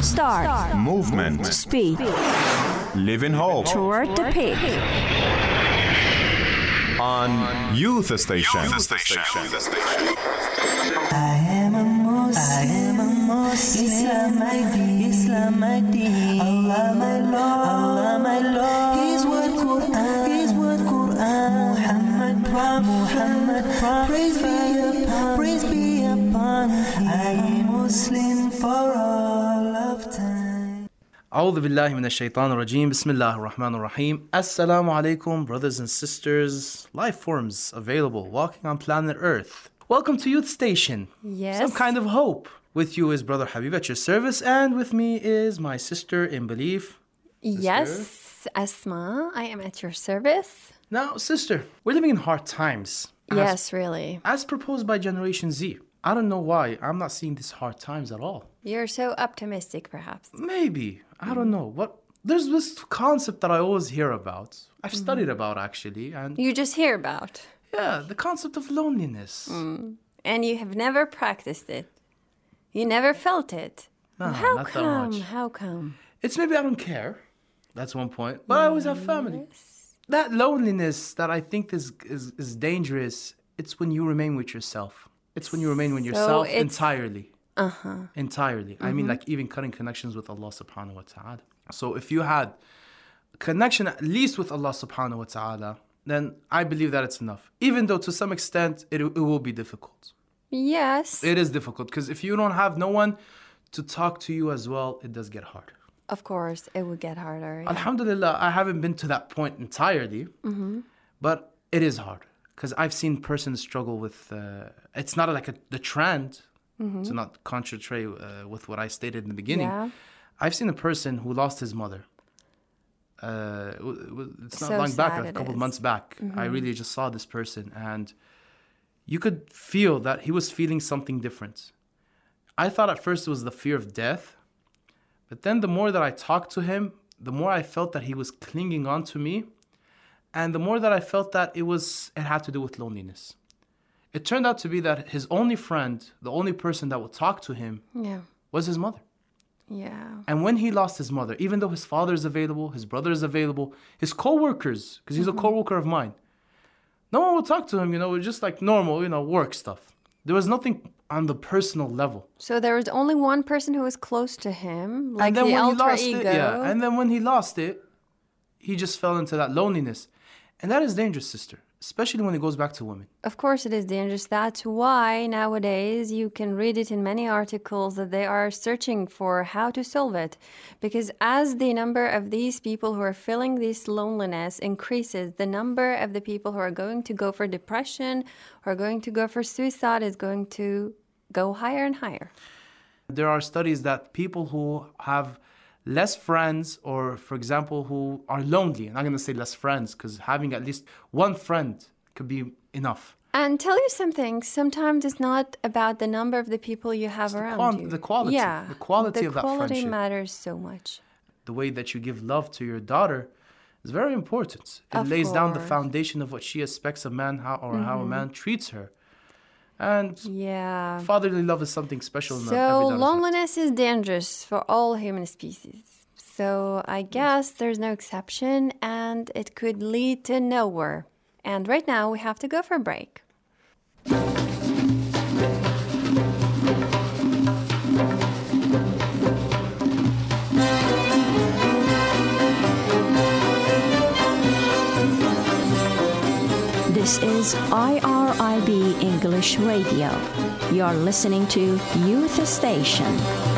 Start. Movement. Speed. Live in hope. Toward the peak. On Youth Station. I am a Muslim, Islam my deen, Allah my Lord, His word Quran, Muhammad Prophet, praise be upon Him. I am Muslim for all of time. أعوذ بالله من الشيطان الرجيم بسم الله الرحمن الرحيم Assalamu alaikum, brothers and sisters, life forms available walking on planet Earth. Welcome to Youth Station. Yes. Some kind of hope. With you is Brother Habib at your service, and with me is my sister in belief. Yes, Asma, I am at your service. Now, sister, we're living in hard times. Yes, really. As proposed by Generation Z. I don't know why I'm not seeing these hard times at all. You're so optimistic, perhaps. Maybe. I don't know. There's this concept that I always hear about. I've studied about, actually. And You just hear about. yeah, the concept of loneliness. And you have never practiced it. You never felt it. No, How not that come? much. How come? It's maybe I don't care. That's one point. But I always have family. That loneliness that I think is dangerous, it's when you remain with yourself. It's when you remain with yourself it's- entirely. Entirely. I mean, like even cutting connections with Allah subhanahu wa ta'ala. So if you had a connection at least with Allah subhanahu wa ta'ala, then I believe that it's enough. Even though to some extent it will be difficult. Yes. It is difficult because if you don't have no one to talk to you as well, it does get hard. Of course, it would get harder. Yeah. Alhamdulillah, I haven't been to that point entirely, but it is hard because I've seen persons struggle with. It's not like the trend, to not contradict with what I stated in the beginning. Yeah. I've seen a person who lost his mother. It's not So long back, sad a it couple of is. months back. I really just saw this person, and you could feel that he was feeling something different. I thought at first it was the fear of death. But then the more that I talked to him, the more I felt that he was clinging on to me. And the more that I felt that it had to do with loneliness. It turned out to be that his only friend, the only person that would talk to him, Yeah. was his mother. Yeah. And when he lost his mother, even though his father is available, his brother is available, his co-workers, because he's a co-worker of mine, no one would talk to him, it was just like normal, work stuff. There was nothing on the personal level. So there was only one person who was close to him, like And then the when he alter lost ego. it, and then when he lost it, he just fell into that loneliness. And that is dangerous, sister, especially when it goes back to women. Of course, it is dangerous. That's why nowadays you can read it in many articles that they are searching for how to solve it. Because as the number of these people who are feeling this loneliness increases, the number of the people who are going to go for depression, who are going to go for suicide is going to go higher and higher. There are studies that people who have less friends, or for example, who are lonely, I'm not going to say less friends, because having at least one friend could be enough. And tell you something, sometimes it's not about the number of the people you have around you. The quality. Yeah. The quality of that The quality friendship. matters so much. The way that you give love to your daughter is very important. It Of lays down the course. foundation of what she expects a man, how a man treats her. And Yeah. fatherly love is something special in every So daughter's heart. loneliness is dangerous for all human species. So I guess there's no exception and it could lead to nowhere. And right now we have to go for a break. This is IRIB English Radio. You're listening to Youth Station.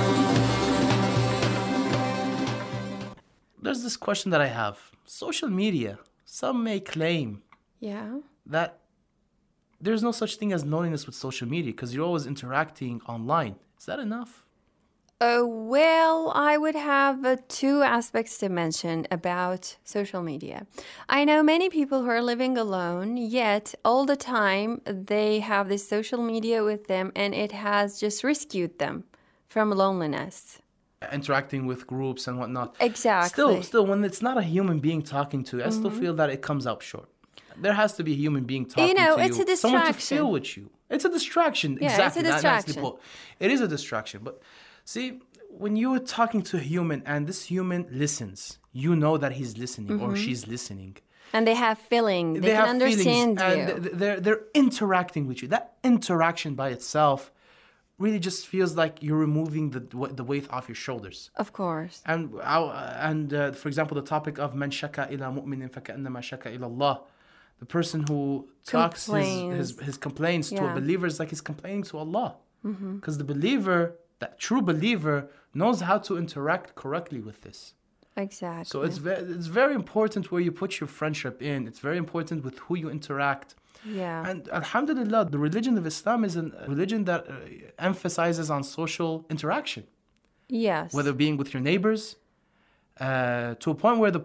There's this question that I have. Social media, some may claim Yeah. that there's no such thing as loneliness with social media because you're always interacting online. Is that enough? Well, I would have two aspects to mention about social media. I know many people who are living alone, yet all the time they have this social media with them and it has just rescued them from loneliness. Interacting with groups and whatnot. Exactly. Still, when it's not a human being talking to you, I still feel that it comes out short. There has to be a human being talking to you. it's a Someone to distraction. feel with you. It's a distraction. Yeah, exactly. it's a That's the distraction. point. It is a distraction. But see, when you're talking to a human and this human listens, you know that he's listening or she's listening. And they have feelings. They can understand feelings, you. and they're interacting with you. That interaction by itself really just feels like you're removing the weight off your shoulders. Of course. And for example, the topic of man shaka ila mu'minin fakannama shaka ila Allah. The person who talks his complaints to a believer is like he's complaining to Allah. Because the believer, that true believer, knows how to interact correctly with this. Exactly. So it's very important where you put your friendship in. It's very important with who you interact. Yeah. And alhamdulillah, the religion of Islam is a religion that emphasizes on social interaction. Yes. Whether being with your neighbors, to a point where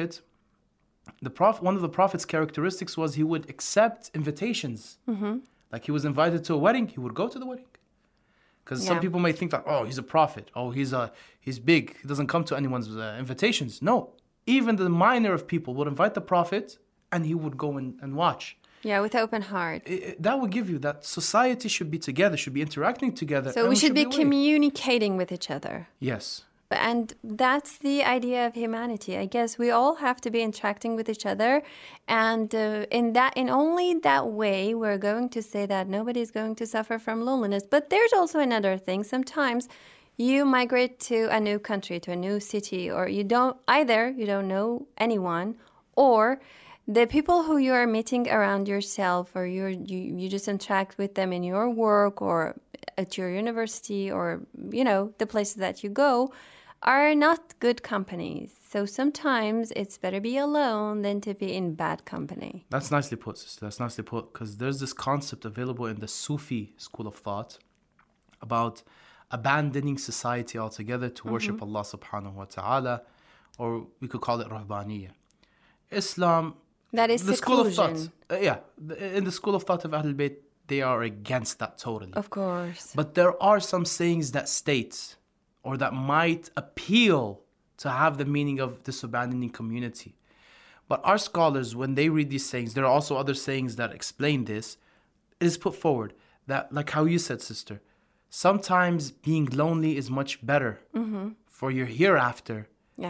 one of the Prophet's characteristics was he would accept invitations. Like he was invited to a wedding, he would go to the wedding. Because some people may think that, oh, he's a prophet. Oh, he's big. He doesn't come to anyone's invitations. No. Even the minor of people would invite the Prophet and he would go and watch. Yeah, with open heart. That would give you that society should be together, should be interacting together. So we should be communicating with each other. Yes. And that's the idea of humanity. I guess we all have to be interacting with each other. And in only that way, we're going to say that nobody's going to suffer from loneliness. But there's also another thing. Sometimes you migrate to a new country, to a new city, or you don't know anyone, or the people who you are meeting around yourself, or you just interact with them in your work or at your university, or, the places that you go, are not good companies. So sometimes it's better be alone than to be in bad company. That's nicely put, sister. That's nicely put. Because there's this concept available in the Sufi school of thought about abandoning society altogether to worship Allah subhanahu wa ta'ala, or we could call it Rahbaniyya. Islam, that is the seclusion. school of thought. In the school of thought of Ahlul Bayt, they are against that totally. Of course. But there are some sayings that state or that might appeal to have the meaning of this abandoning community. But our scholars, when they read these sayings, there are also other sayings that explain this. It is put forward that, like how you said, sister, sometimes being lonely is much better for your hereafter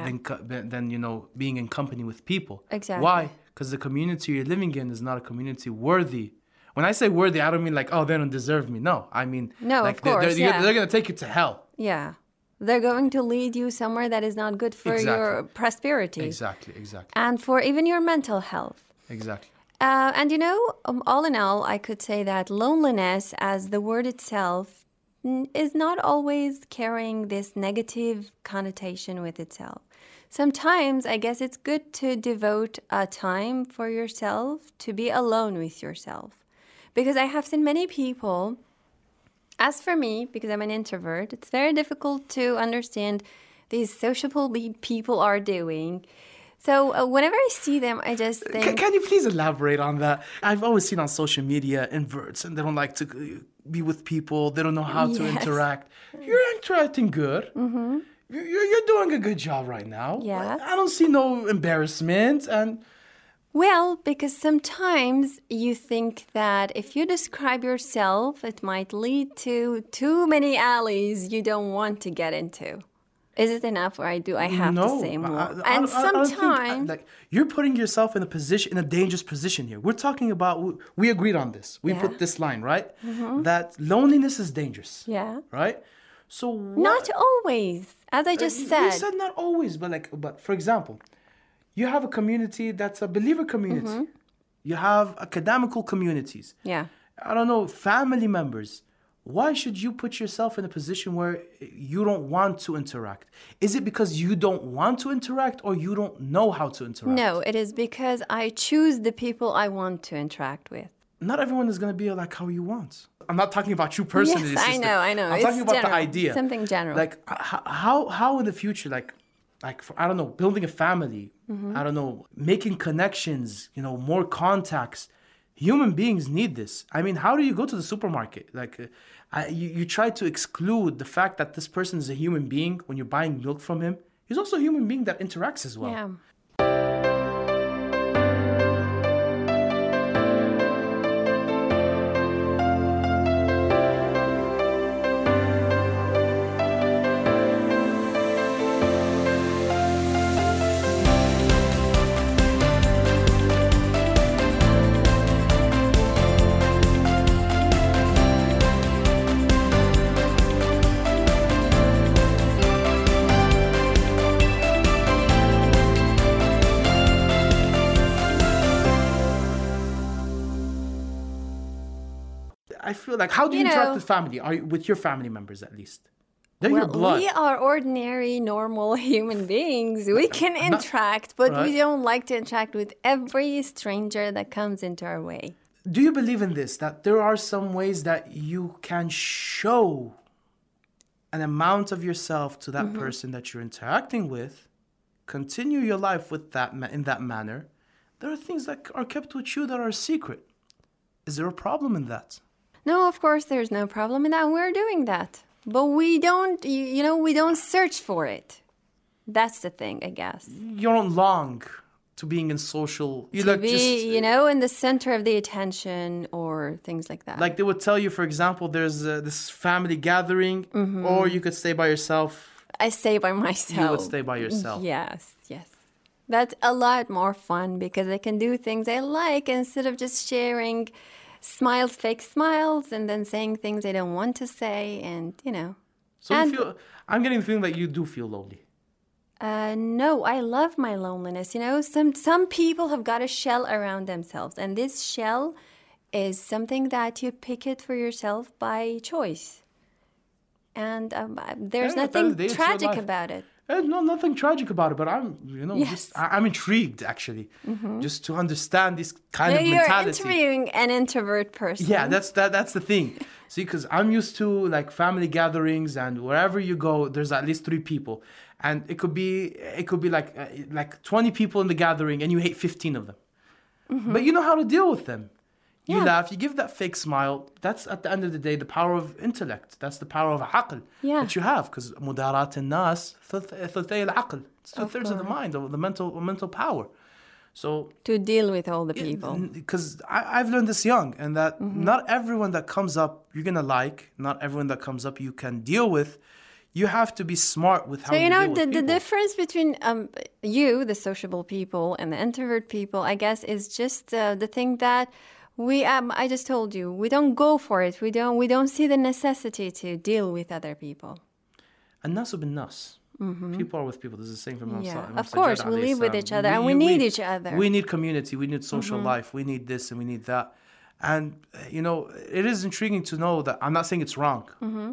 than being in company with people. Exactly. Why? Because the community you're living in is not a community worthy. When I say worthy, I don't mean like, oh, they don't deserve me. No, I mean, no, like of course, they're going to take you to hell. Yeah. They're going to lead you somewhere that is not good for your prosperity. Exactly. And for even your mental health. Exactly. And all in all, I could say that loneliness, as the word itself, is not always carrying this negative connotation with itself. Sometimes, I guess it's good to devote a time for yourself, to be alone with yourself. Because I have seen many people, as for me, because I'm an introvert, it's very difficult to understand these sociable people are doing. So whenever I see them, I just think... Can you please elaborate on that? I've always seen on social media inverts, and they don't like to be with people. They don't know how to interact. You're interacting good. Mm-hmm. You're doing a good job right now. Yeah. I don't see no embarrassment. Well, because sometimes you think that if you describe yourself, it might lead to too many alleys you don't want to get into. Is it enough, or do I have to say more? And sometimes you're putting yourself in a dangerous position here. We're talking about, we agreed on this. We put this line, right? Mm-hmm. That loneliness is dangerous. Yeah. Right? So not always, as I just said. You said not always, but for example, you have a community that's a believer community. Mm-hmm. You have academical communities. Yeah. I don't know, family members. Why should you put yourself in a position where you don't want to interact? Is it because you don't want to interact, or you don't know how to interact? No, it is because I choose the people I want to interact with. Not everyone is going to be like how you want. I'm not talking about you personally. Yes, I know. I'm talking about the idea. Something general. Like how in the future, like I don't know, building a family, I don't know, making connections, more contacts. Human beings need this. I mean, how do you go to the supermarket? Like, you try to exclude the fact that this person is a human being when you're buying milk from him. He's also a human being that interacts as well. Yeah. feel like, how do you You interact know- with family? Are you, with your family members at least? They're your Well, blood. we are ordinary, normal human beings. We can interact, but Right. we don't like to interact with every stranger that comes into our way. Do you believe in this? That there are some ways that you can show an amount of yourself to that person that you're interacting with, continue your life with that in that manner. There are things that are kept with you that are secret. Is there a problem in that? No, of course, there's no problem in that. We're doing that. But we don't, we don't search for it. That's the thing, I guess. You don't long to being in social. You To like be, just in the center of the attention or things like that. like they would tell you, for example, there's this family gathering, or you could stay by yourself. I stay by myself. You would stay by yourself. Yes. That's a lot more fun because I can do things I like instead of just sharing smiles, fake smiles, and then saying things I don't want to say, and So And- you feel. I'm getting the feeling that you do feel lonely. No, I love my loneliness. Some people have got a shell around themselves, and this shell is something that you pick it for yourself by choice. And there's Yeah, at the end of nothing the day, it's your tragic life. about it. No, nothing tragic about it, but I'm, Yes. I'm intrigued actually, just to understand this kind of You're mentality. interviewing an introvert person. Yeah, that's the thing. See, because I'm used to like family gatherings, and wherever you go, there's at least 3 people, and it could be like 20 people in the gathering, and you hate 15 of them, but you know how to deal with them. You Yeah. laugh, you give that fake smile. That's at the end of the day the power of intellect. That's the power of aql that you have, because mudarat al-nas thulthay al-aql. It's 2/3 of the mind, of the mental power. So To deal with all the people. because I've learned this young, and that not everyone that comes up you're gonna like, not everyone that comes up you can deal with. You have to be smart with how So you deal with the people. difference between you, the sociable people, and the introvert people, I guess, is just the thing that we. I just told you, we don't go for it. We don't see the necessity to deal with other people. الناس بالناس. People are with people. This is the same from Yeah, Imam of course, Sajjad we alayhi live with salam. each other, and we need each other. We need community. We need social life. We need this and we need that. And it is intriguing to know that I'm not saying it's wrong.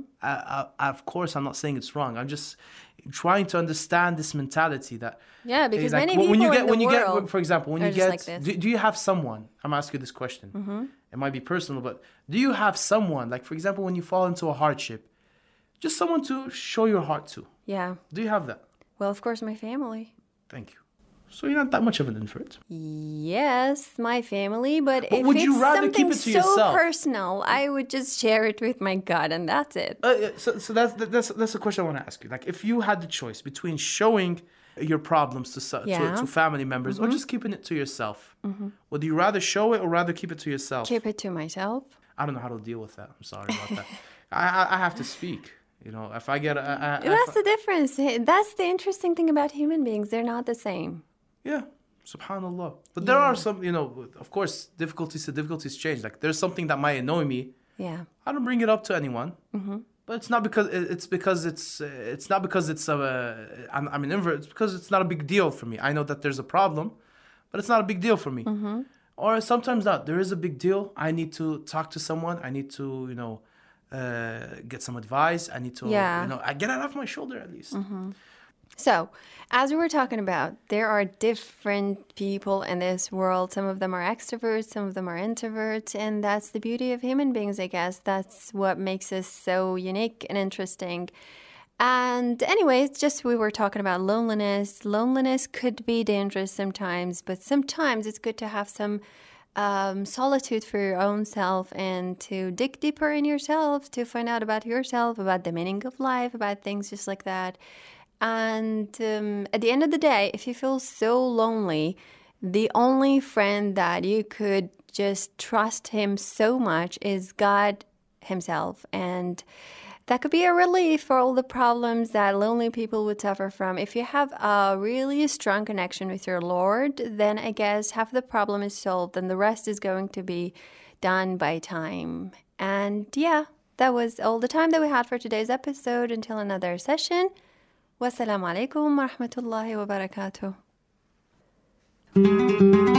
Of course, I'm not saying it's wrong. I'm just trying to understand this mentality that. Yeah, because like, many people in the world for example, when are you just get, like this. do you have someone? I'm asking you this question. It might be personal, but do you have someone, like for example, when you fall into a hardship, just someone to show your heart to? Yeah. Do you have that? Well, of course, my family. Thank you. So you're not that much of an introvert. Yes, my family, but if would it's you rather something keep it to so yourself? personal, I would just share it with my God, and that's it. So that's a question I want to ask you. Like, if you had the choice between showing your problems to family members or just keeping it to yourself, would you rather show it or rather keep it to yourself? Keep it to myself. I don't know how to deal with that. I'm sorry about that. I have to speak. If I get That's the difference. That's the interesting thing about human beings. They're not the same. yeah, subhanallah. But there are some, of course, difficulties change. Like, there's something that might annoy me. Yeah. I don't bring it up to anyone. But it's not because I'm an invert. It's because it's not a big deal for me. I know that there's a problem, but it's not a big deal for me. Or sometimes not. There is a big deal. I need to talk to someone. I need to, get some advice. I need to, I get it off my shoulder at least. So, as we were talking about, there are different people in this world. Some of them are extroverts, some of them are introverts, and that's the beauty of human beings, I guess. That's what makes us so unique and interesting. And anyway, it's just we were talking about loneliness. Loneliness could be dangerous sometimes, but sometimes it's good to have some solitude for your own self and to dig deeper in yourself, to find out about yourself, about the meaning of life, about things just like that. And at the end of the day, if you feel so lonely, the only friend that you could just trust him so much is God himself. And that could be a relief for all the problems that lonely people would suffer from. If you have a really strong connection with your Lord, then I guess half the problem is solved and the rest is going to be done by time. And yeah, that was all the time that we had for today's episode. Until another session. Wassalamu alaikum wa rahmatullahi wa barakatuh.